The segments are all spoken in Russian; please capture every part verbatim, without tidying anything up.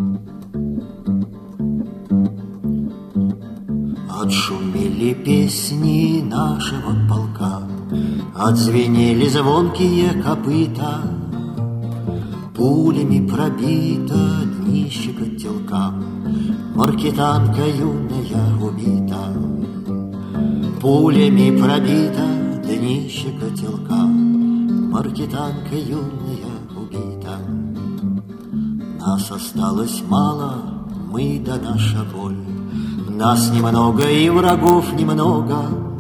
Отшумели песни нашего полка, отзвенели звонкие копыта, пулями пробито днище котелка, маркетанка юная убита. Пулями пробито днище котелка, маркетанка юная убита. Нас осталось мало, мы да наша боль. Нас немного и врагов немного.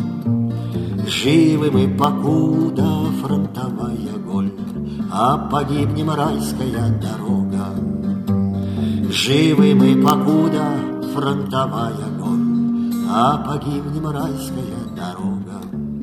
Живы мы, покуда фронтовая голь, а погибнем райская дорога. Живы мы, покуда фронтовая голь, а погибнем райская дорога.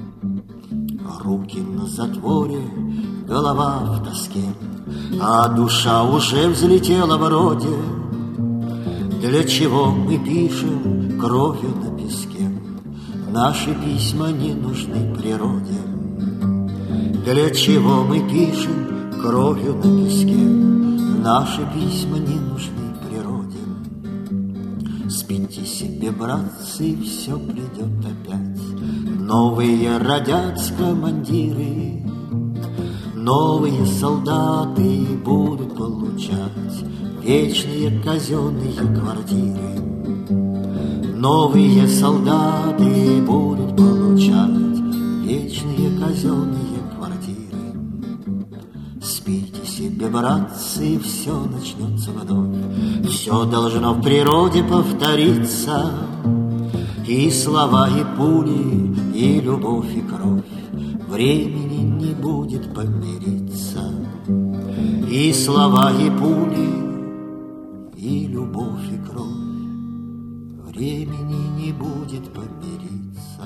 Руки на затворе, голова в тоске, а душа уже взлетела вроде. Для чего мы пишем кровью на песке? Наши письма не нужны природе. Для чего мы пишем кровью на песке? Наши письма не нужны природе. Спите себе, братцы, все придет опять. Новые родятся командиры, новые солдаты будут получать вечные казенные квартиры. Новые солдаты будут получать вечные казенные квартиры. Спите себе, братцы, все начнется вновь. Все должно в природе повториться. И слова, и пули, и любовь, и кровь. Времени не будет помириться. И слова, и пули, и любовь, и кровь. Времени не будет помириться.